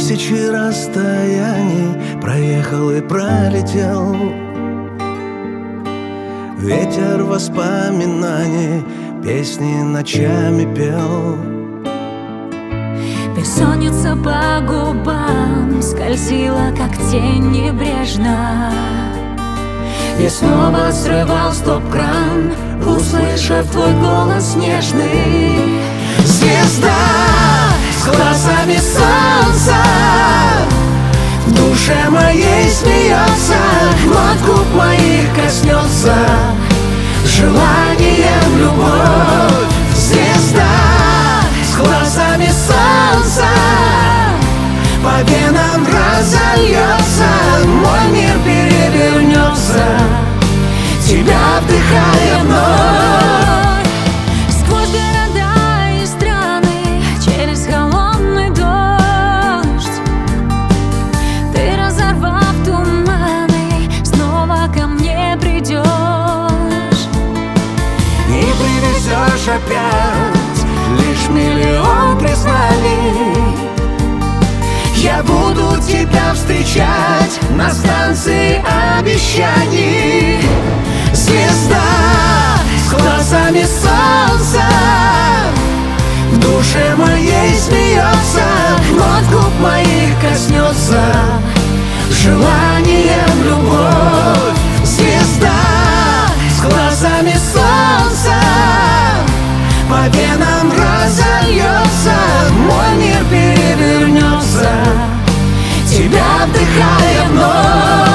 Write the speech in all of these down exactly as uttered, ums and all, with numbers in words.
Тысячи расстояний проехал и пролетел. Ветер воспоминаний песни ночами пел. Бессонница по губам скользила, как тень небрежно. Я снова срывал стоп-кран, услышав твой голос нежный. Звезда с глазами солнца в душе моей смеется, но от губ моих коснется желанием любовь. Звезда с глазами солнца по венам разольется, мой мир перевернется, тебя вдыхая вновь. Сквозь города и страны, через холодный дождь, ты, разорвав туманы, снова ко мне придешь и привезешь опять лишь миллион признаний. Я буду тебя встречать на станции обещаний. Звезда с глазами солнца в душе моей смеется, но от губ моих коснется желанием любовь. Звезда с глазами солнца по венам разольется, мой мир перевернется, тебя вдыхая вновь.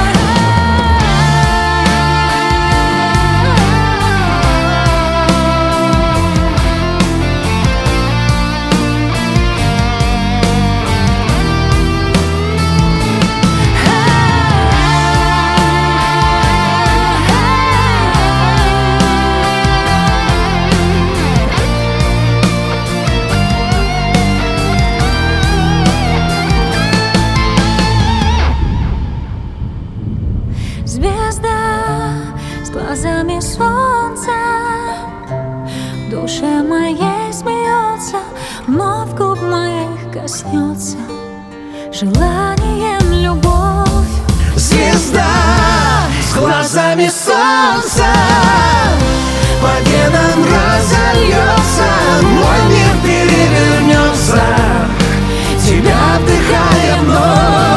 Звезда с глазами солнца в душе моей смеется, но в губ моих коснется желанием любовь. Звезда с глазами солнца по венам разольется, мой мир перевернется, тебя вдыхая вновь.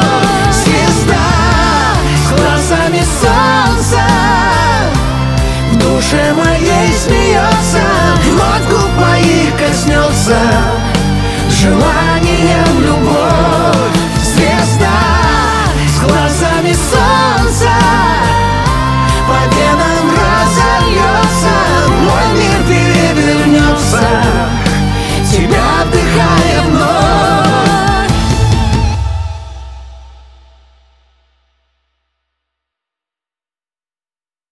Глазами солнца в душе моей смеется, но от губ моих коснется желание.